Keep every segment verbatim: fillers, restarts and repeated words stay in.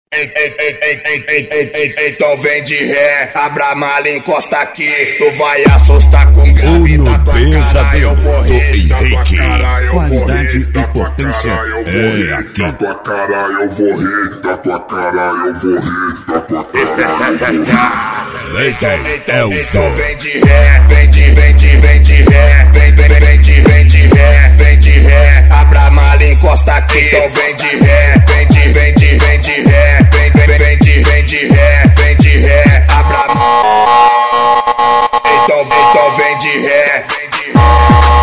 Ei, ei, ei, ei, ei, ei, ei, ei, ei, então vem de ré, abra a mala e encosta aqui. Tu vai assustar com grave da tua cara. Eu vou rir da tua cara. Qualidade e potência é aqui. Da tua cara eu vou rir, da tua cara eu vou rir, da tua cara eu vou rir. Então, então, então vem de ré, vem de, vem de, vem de ré, vem, vem, vem de, vem de ré, vem de ré, abra a mala e encosta aqui. Então vem de ré, vem de, vem de, vem de ré, vem, vem, vem de, vem de ré, vem de ré, abra a mala. Então, então vem de ré, vem de ré.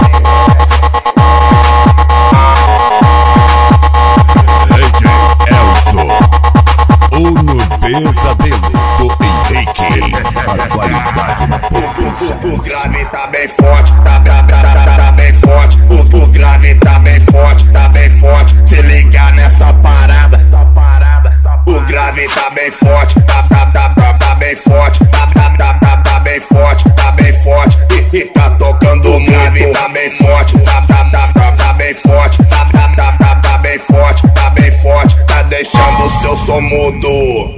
Pesadelo do Henrique. A qualidade na potência. O grave tá bem forte, tá, tá, tá, tá, tá bem forte. O, o grave tá bem forte, tá bem forte. Se ligar nessa parada, essa parada. O grave tá bem forte, tá, tá, tá, tá, tá bem forte. Tá, tá, tá, tá, tá bem forte, tá bem forte. E, e tá tocando o grave tá bem forte, tá, tá, tá, tá, tá bem forte. Tá, tá, tá, tá, tá bem forte, tá bem forte. Tá deixando o seu som mudo.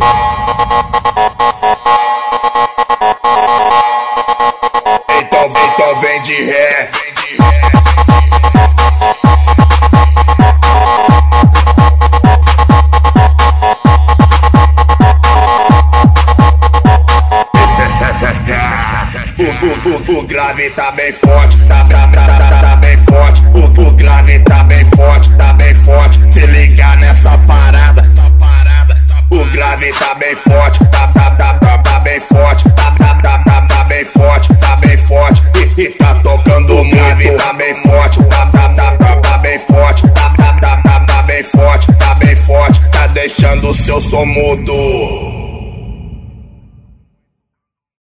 Então, então vem de ré, vem de ré. O, o, o, o grave tá bem forte, tá, tá, tá, tá, tá bem forte. O, o grave tá bem forte, tá bem forte. Se ligar nessa parada, essa parada. O grave tá bem forte, tá, tá, tá, tá, tá bem forte. Tá, tá, tá, tá, tá bem forte, tá bem forte. E, e tá tocando o grave tá bem forte, tá, tá, tá, tá, tá bem forte. Tá, tá, tá, tá, tá bem forte, tá bem forte. Tá deixando o seu som mudo.